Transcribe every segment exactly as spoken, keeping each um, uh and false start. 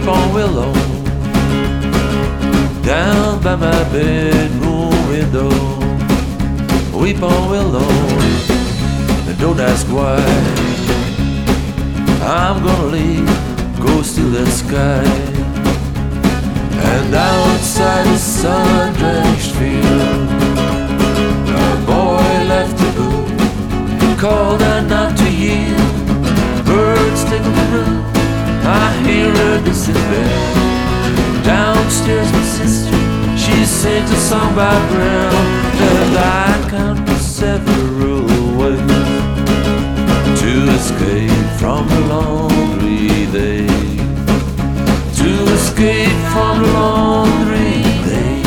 weep-on willow down by my bedroom window. Weep-on willow, and don't ask why. I'm gonna leave, go steal that sky. And outside the sun-drenched field, a boy left a boot, called out not to yield. Birds tickle the roof, I hear her distant bell. Downstairs my sister, she sings a song by Brel. And I count to several ways to escape from the laundry day. To escape from the laundry day.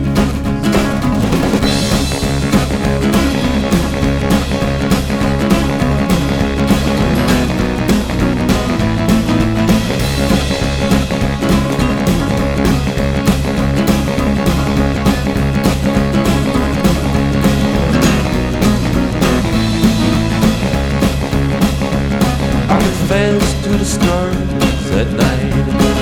Fast to the stars at night,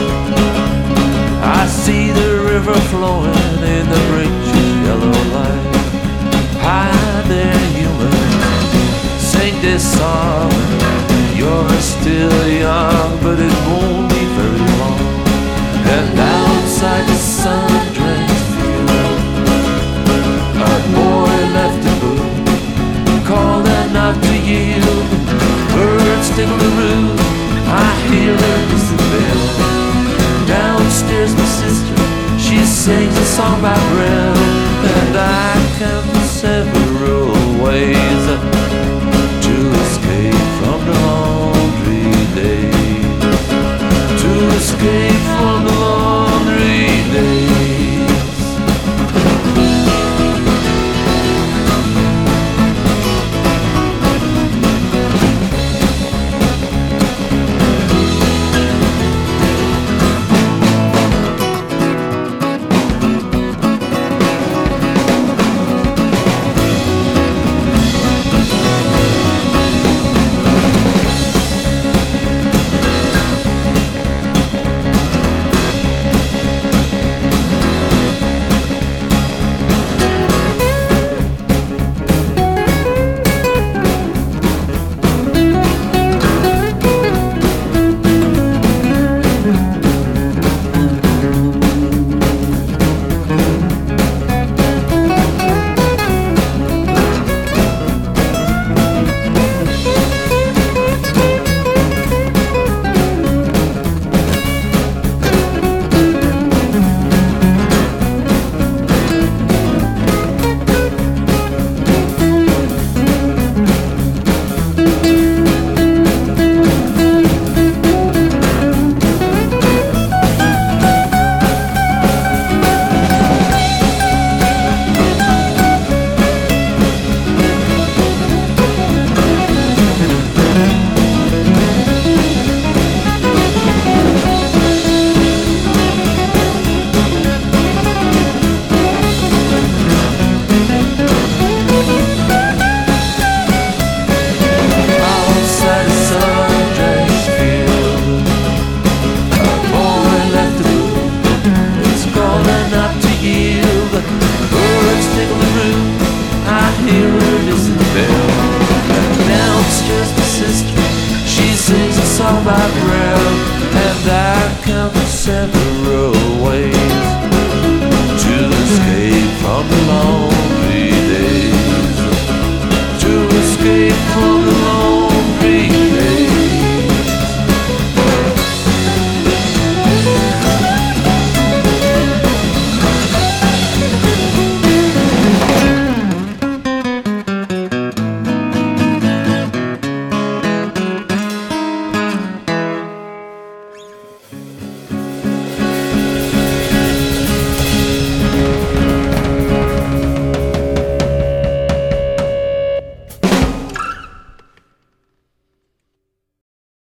I see the river flowing in the rich yellow light. Hi there, human, sing this song. You're still young, but it won't be very long. And outside the sun-drenched field, a boy left a boot, called out not to yield. Birds tickle the roof, I hear her distant bell. Downstairs my sister, she sings a song by Brel. And I count to seven